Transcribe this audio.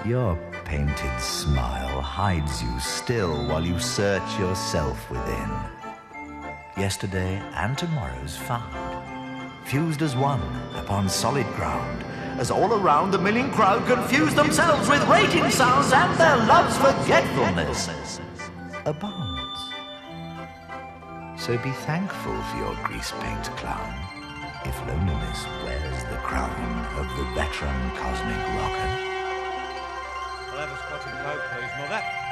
Your painted smile hides you still while you search yourself within. Yesterday and tomorrow's found, fused as one upon solid ground, as all around the milling crowd confuse themselves with rating sounds and their love's forgetfulness abounds. So be thankful for your grease-paint clown, if loneliness wears the crown of the veteran cosmic rocker. I'll have a spotted coat, please, Mother.